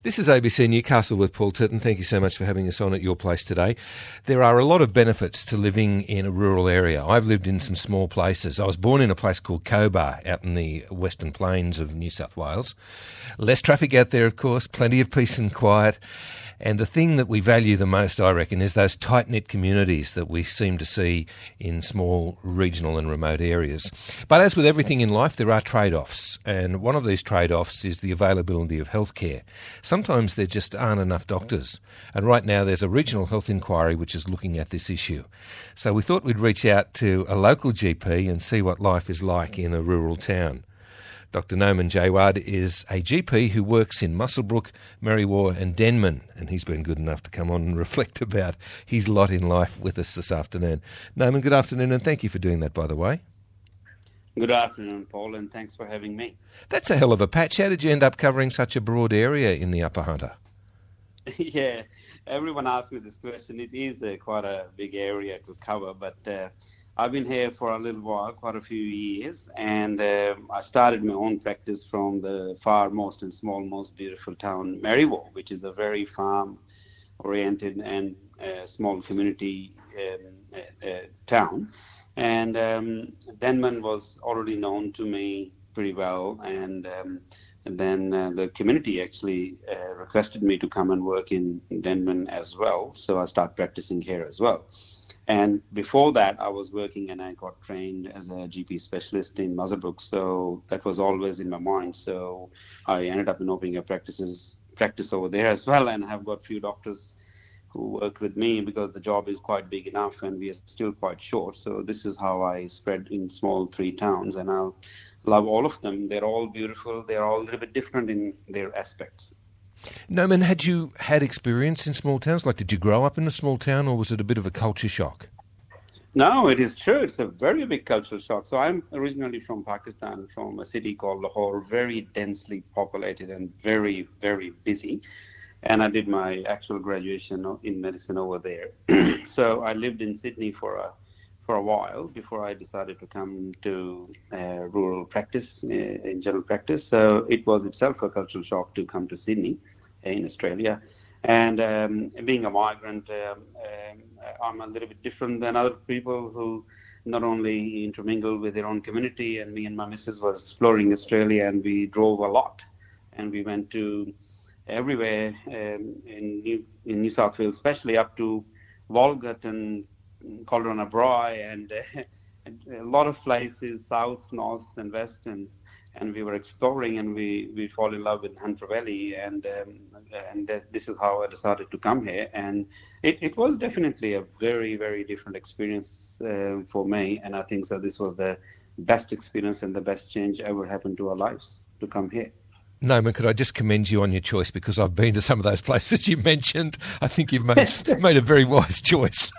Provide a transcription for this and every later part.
This is ABC Newcastle with Paul Turton. Thank you so much for having us on at your place today. There are a lot of benefits to living in a rural area. I've lived in some small places. I was born in a place called Cobar out in the Western Plains of New South Wales. Less traffic out there, of course, plenty of peace and quiet. And the thing that we value the most, I reckon, is those tight-knit communities that we seem to see in small regional and remote areas. But as with everything in life, there are trade-offs. And one of these trade-offs is the availability of healthcare. Sometimes there just aren't enough doctors. And right now there's a regional health inquiry which is looking at this issue. So we thought we'd reach out to a local GP and see what life is like in a rural town. Dr. Noman Jaywad is a GP who works in Muswellbrook, Merriwa and Denman, and he's been good enough to come on and reflect about his lot in life with us this afternoon. Noman, good afternoon, and thank you for doing that, by the way. Good afternoon, Paul, and thanks for having me. That's a hell of a patch. How did you end up covering such a broad area in the Upper Hunter? Yeah, everyone asks me this question. It is quite a big area to cover, but I've been here for a little while, quite a few years, and I started my own practice from the farmost and smallmost beautiful town, Merriwa, which is a very farm-oriented and small community town. And Denman was already known to me pretty well, and then the community actually requested me to come and work in Denman as well, so I started practicing here as well. And before that, I was working and I got trained as a GP specialist in Muswellbrook, so that was always in my mind. So I ended up opening a practice over there as well, and have got a few doctors who work with me because the job is quite big enough and we are still quite short. So this is how I spread in small 3 towns, and I love all of them. They're all beautiful. They're all a little bit different in their aspects. Noman, had you had experience in small towns? Like, did you grow up in a small town, or was it a bit of a culture shock? No, it is true. It's a very big cultural shock. So I'm originally from Pakistan, from a city called Lahore, very densely populated and very, very busy. And I did my actual graduation in medicine over there. So I lived in Sydney for a while before I decided to come to rural practice, in general practice. So it was itself a cultural shock to come to Sydney in Australia. And being a migrant, I'm a little bit different than other people who not only intermingle with their own community, and me and my missus was exploring Australia, and we drove a lot. And we went to everywhere in New South Wales, especially up to Walgett and Caldera Brae and a lot of places, south, north and west, and we were exploring, and we fall in love with Hunter Valley, and this is how I decided to come here. And it was definitely a very, very different experience for me, and I think so this was the best experience and the best change ever happened to our lives to come here. Noman, could I just commend you on your choice, because I've been to some of those places you mentioned. I think you've made a very wise choice.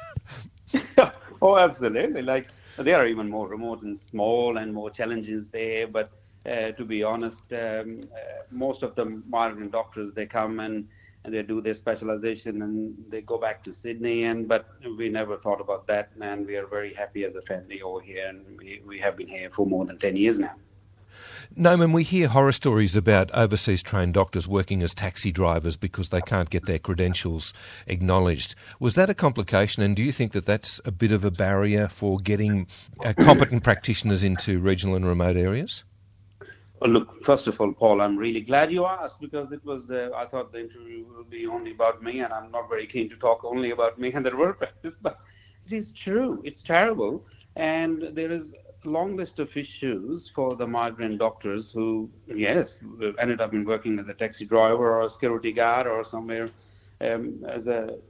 Oh, absolutely. Like, there are even more remote and small and more challenges there. But to be honest, most of the migrant doctors, they come and they do their specialization and they go back to Sydney. But we never thought about that. And we are very happy as a family over here. And we have been here for more than 10 years now. Noman, we hear horror stories about overseas trained doctors working as taxi drivers because they can't get their credentials acknowledged. Was that a complication, and do you think that that's a bit of a barrier for getting competent practitioners into regional and remote areas? Well, look, first of all, Paul, I'm really glad you asked, because it was I thought the interview would be only about me, and I'm not very keen to talk only about me and the rural practice, but it is true. It's terrible, and there is long list of issues for the migrant doctors who, yes, ended up in working as a taxi driver or a security guard or somewhere as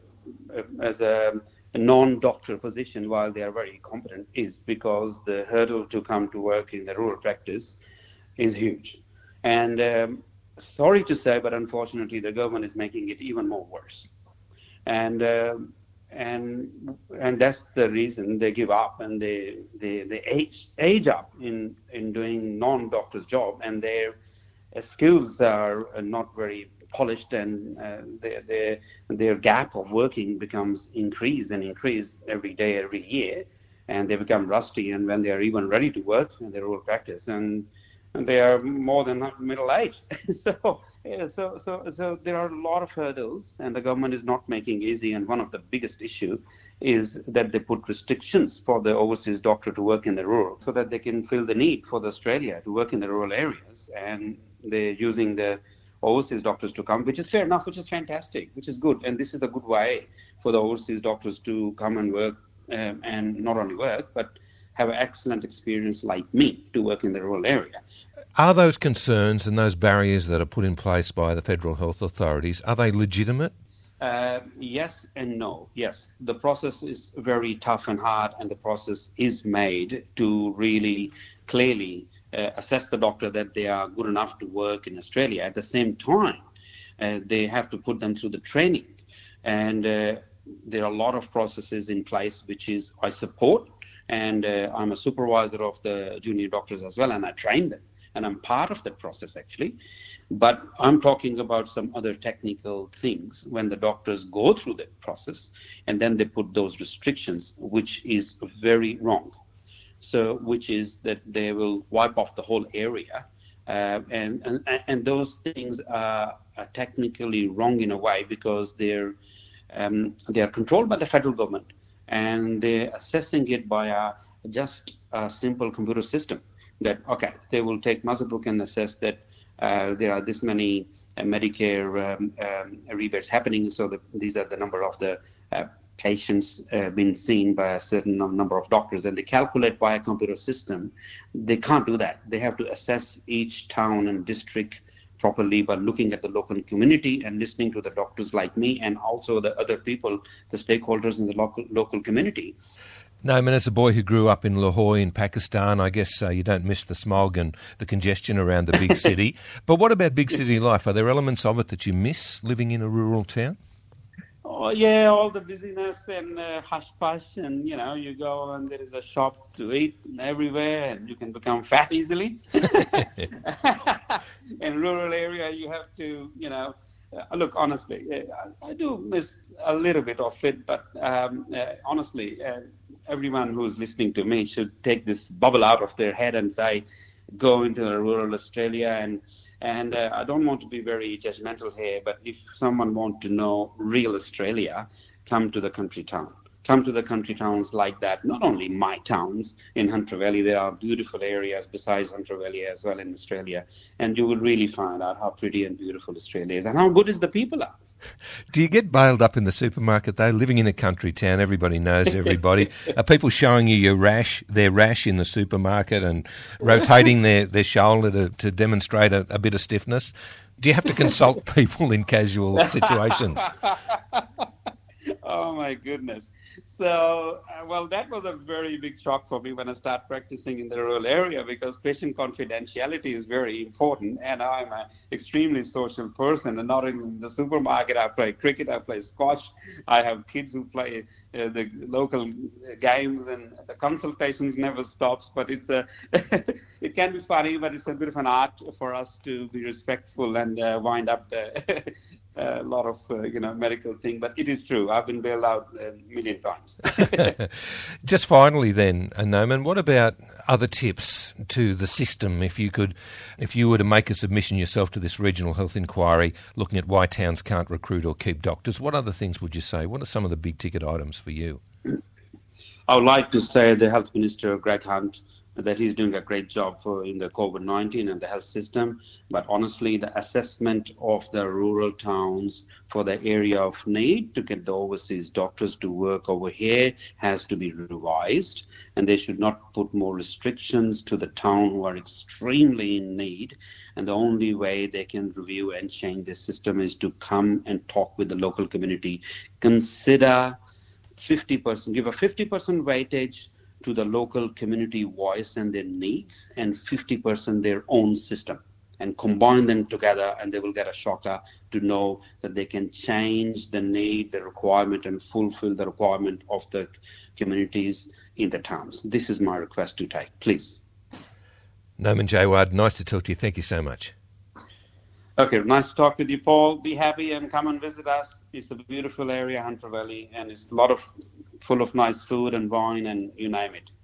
a non-doctor position while they are very competent, is because the hurdle to come to work in the rural practice is huge. And sorry to say, but unfortunately the government is making it even more worse. And that's the reason they give up, and they age up in doing non-doctor's job, and their skills are not very polished, and their gap of working becomes increase every day, every year, and they become rusty. And when they are even ready to work in their rural practice, and and they are more than middle age. So there are a lot of hurdles, and the government is not making easy. And one of the biggest issue is that they put restrictions for the overseas doctor to work in the rural, so that they can fill the need for the Australia to work in the rural areas, and they're using the overseas doctors to come, which is fair enough, which is fantastic, which is good, and this is a good way for the overseas doctors to come and work, and not only work, but have an excellent experience like me to work in the rural area. Are those concerns and those barriers that are put in place by the federal health authorities, are they legitimate? Yes and no. Yes, the process is very tough and hard, and the process is made to really clearly assess the doctor that they are good enough to work in Australia. At the same time, they have to put them through the training, and there are a lot of processes in place which is I support, and I'm a supervisor of the junior doctors as well, and I train them, and I'm part of that process actually. But I'm talking about some other technical things when the doctors go through that process and then they put those restrictions, which is very wrong. So, which is that they will wipe off the whole area, and those things are technically wrong in a way, because they are controlled by the federal government, and they're assessing it by just a simple computer system. That okay, they will take muscle book and assess that there are this many Medicare rebates happening, so that these are the number of the patients being seen by a certain number of doctors, and they calculate by a computer system. They can't do that. They have to assess each town and district properly by looking at the local community and listening to the doctors like me, and also the other people, the stakeholders in the local community. Nauman, as a boy who grew up in Lahore in Pakistan, I guess you don't miss the smog and the congestion around the big city. But what about big city life? Are there elements of it that you miss living in a rural town? Oh, yeah, all the busyness and hush-push, and, you go and there is a shop to eat everywhere, and you can become fat easily. In rural area, you have to, look, honestly, I do miss a little bit of it, but honestly, everyone who's listening to me should take this bubble out of their head and say, go into rural Australia. And I don't want to be very judgmental here, but if someone wants to know real Australia, come to the country town. Come to the country towns like that. Not only my towns in Hunter Valley, there are beautiful areas besides Hunter Valley as well in Australia. And you will really find out how pretty and beautiful Australia is and how good is the people are. Do you get bailed up in the supermarket though? Living in a country town, everybody knows everybody. Are people showing you their rash in the supermarket and rotating their shoulder to demonstrate a bit of stiffness? Do you have to consult people in casual situations? Oh my goodness. So, well, that was a very big shock for me when I started practicing in the rural area, because patient confidentiality is very important, and I'm an extremely social person. And not in the supermarket, I play cricket, I play squash, I have kids who play the local games, and the consultations never stops. But it's it can be funny, but it's a bit of an art for us to be respectful and wind up a lot of medical thing. But it is true. I've been bailed out a million times. Just finally then, Nauman, what about other tips to the system? If you were to make a submission yourself to this regional health inquiry looking at why towns can't recruit or keep doctors, what other things would you say? What are some of the big ticket items for you? I would like to say the Health Minister, Greg Hunt, that he's doing a great job in the COVID-19 and the health system. But honestly, the assessment of the rural towns for the area of need to get the overseas doctors to work over here has to be revised. And they should not put more restrictions to the town who are extremely in need. And the only way they can review and change the system is to come and talk with the local community. Consider 50%, give a 50% weightage to the local community voice and their needs, and 50% their own system, and combine them together, and they will get a shocker to know that they can change the need, the requirement, and fulfill the requirement of the communities in the towns. This is my request to take, please. Nauman Jaywad, nice to talk to you. Thank you so much. Okay, nice to talk with you, Paul. Be happy and come and visit us. It's a beautiful area, Hunter Valley, and it's full of nice food and wine and you name it.